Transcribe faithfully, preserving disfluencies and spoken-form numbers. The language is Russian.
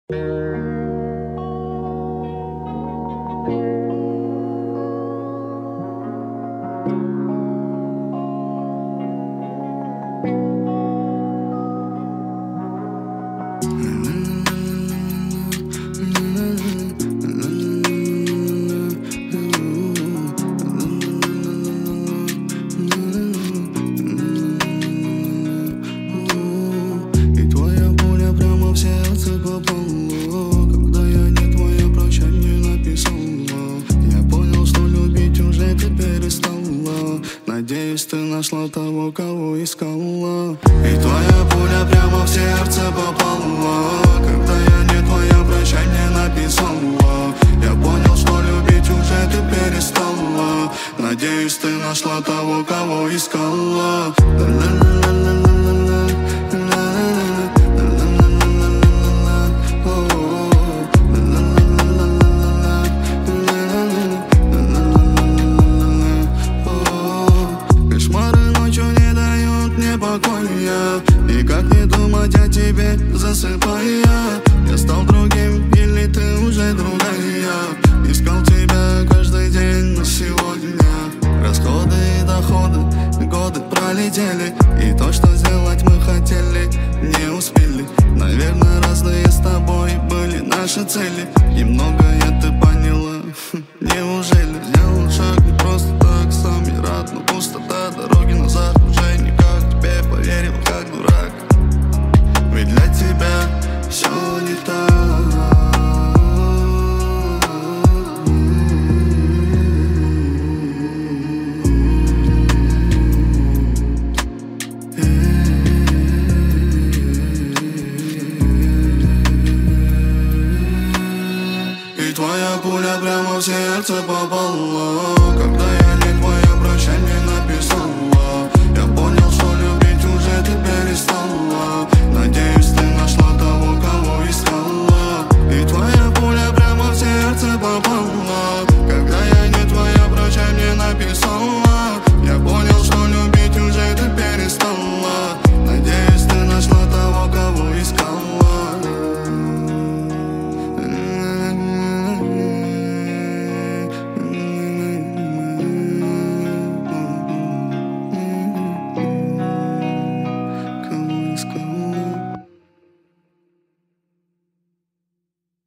И твоя пуля прямо в сердце попала. Когда я не твое прощание написала, я понял, что любить уже ты перестала. Надеюсь, ты нашла того, кого искала. И твоя пуля прямо в сердце попала. Когда я не твое прощание написала, я понял, что любить уже ты перестала. Надеюсь, ты нашла того, кого искала. Никак не думать о тебе, засыпая. Я стал другим, или ты уже другая? Искал тебя каждый день, но сегодня расходы и доходы, годы пролетели. И то, что сделать мы хотели, не успели. Наверное, разные с тобой были наши цели. Немногое ты поняла, неужели? Сделал шаг не просто так, сам не рад, но пустота, дороги назад уже никак. Тебе поверил, как дурак, ведь для тебя все не так. И твоя пуля прямо в сердце попала. Когда я